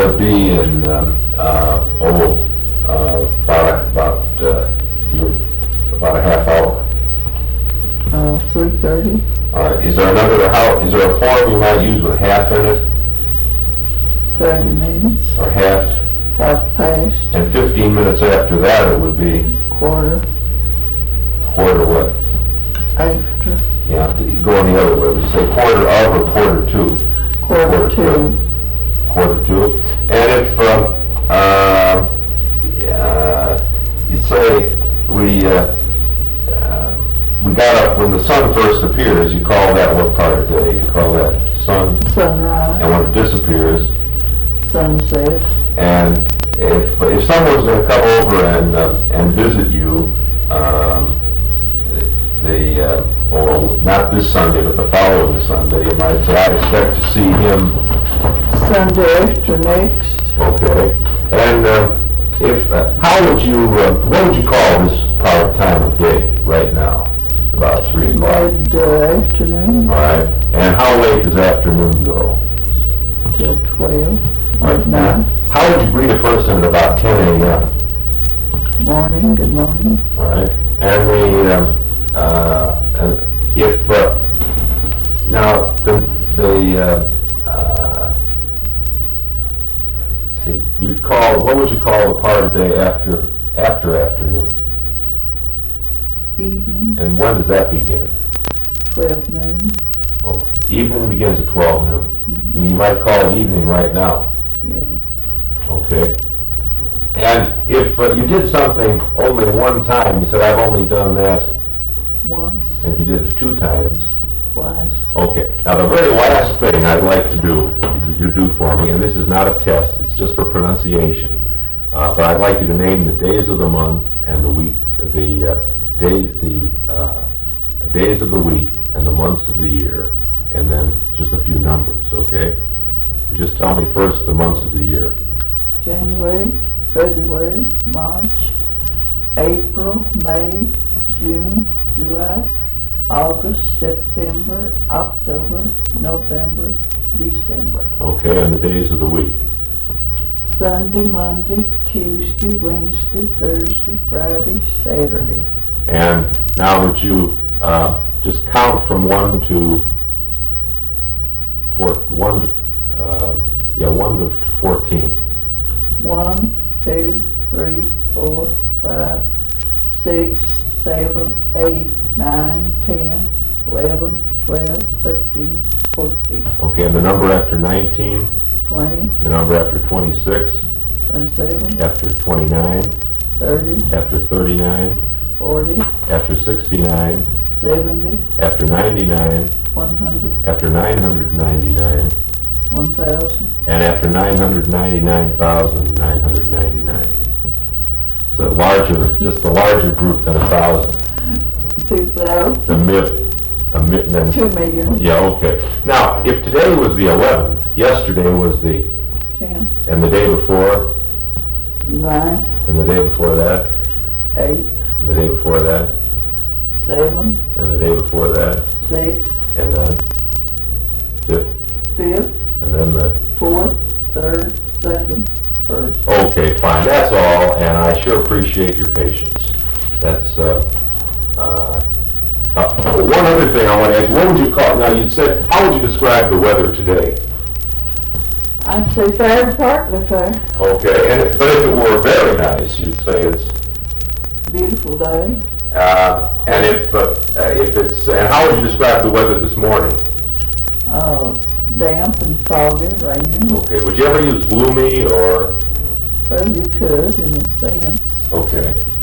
would be in, about a half hour. 3:30. All right, is there a form you might use with half in it, 30 minutes. or half? Half past. And 15 minutes after that, it would be Quarter what? after. Yeah, going the other way, would you say quarter of or quarter to? Quarter to. Quarter to. And if, you say, we got up when the sun first appears, you call that what part of day? You call that Sunrise. and when it disappears. Sunset. And if someone's going to come over and visit you, not this Sunday, but the following Sunday, you might say, I expect to see him Sunday after next. Okay. And what would you call this time of day right now? About 3 o'clock. Mid-afternoon. All right. And how late does afternoon go? Till 12. Right. Midnight. How would you greet a person at about 10 a.m.? Morning, good morning. All right. And what would you call the part of the day after afternoon? Evening. And when does that begin? 12 noon. Oh, evening begins at 12 noon. Mm-hmm. You might call it evening right now. Yeah. Okay. And if you did something only one time, you said, I've only done that once. And if you did it 2 times? Twice. Okay. Now the very last thing I'd like to do, you do for me, and this is not a test, it's just for pronunciation, but I'd like you to name the days of the month and the weeks, days of the week and the months of the year, and then just a few numbers, okay? You just tell me first the months of the year. January, February, March, April, May, June, July, August, September, October, November, December. Okay, and the days of the week. Sunday, Monday, Tuesday, Wednesday, Thursday, Friday, Saturday. And now would you just count from 1 to 14. 1, 2, 3, 4, 5, 6, 7, 8, 9, 10, 11, 12, 13, 14. Okay, and the number after 19? 20. The number after 26? 27. After 29? 30. After 39? 40. After 69? 70. After 99? 100. After 999? 1,000. And after 999,999. So just a larger group than 1,000. 2,000. A million. 2 million. Yeah, okay. Now, if today was the 11th, yesterday was the 10. And the day before? 9. And the day before that? 8. And the day before that? 7. And the day before that? 6. And then 5th? 5th. And then the 4th, 3rd, 2nd, 1st. Okay, fine. That's all, and I sure appreciate your patience. That's one other thing I want to ask. What would you call? Now you said, how would you describe the weather today? I'd say fair, partly fair. Okay, but if it were very nice, you'd say it's beautiful day. And if it's, and how would you describe the weather this morning? Damp and foggy, raining. Okay, would you ever use gloomy or? Well, you could in a sense. Okay.